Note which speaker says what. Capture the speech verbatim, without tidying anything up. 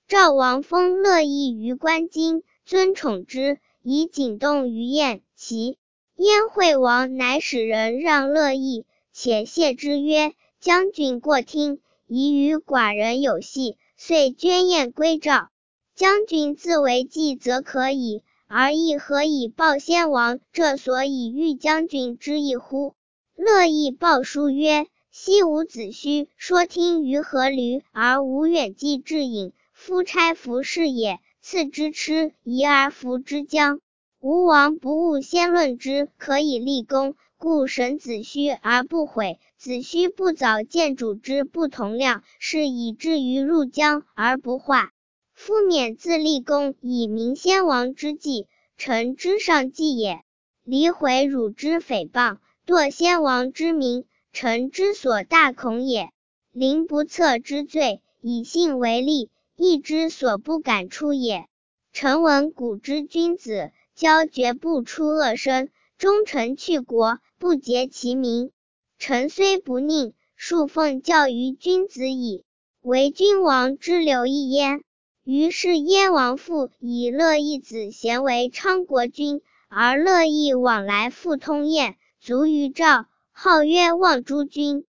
Speaker 1: 赵王封乐毅于关津，尊宠之，以景动于燕齐。燕惠王乃使人让乐毅，且谢之曰：将军过听，宜与寡人有隙，遂捐燕归赵。将军自为计则可以，而亦何以报先王这所以欲将军之意乎？乐毅报书曰：昔吾子胥说听于阖闾，而无远寄至隐，夫差服是也，赐之吃，疑而服之将。吴王不务先论之，可以立功，故审子胥而不悔。子胥不早见主之不同量，是以至于入疆而不化。夫免自立功，以明先王之计，臣之上计也。离毁辱之诽谤，堕先王之名，臣之所大恐也。临不测之罪，以信为利，义之所不敢出也。臣闻古之君子，交绝不出恶声，忠臣去国，不结其名。臣虽不佞，恕奉教于君子矣，为君王之流一焉。于是燕王父以乐毅子贤为昌国君，而乐毅往来复通燕，卒于赵，号曰望诸君。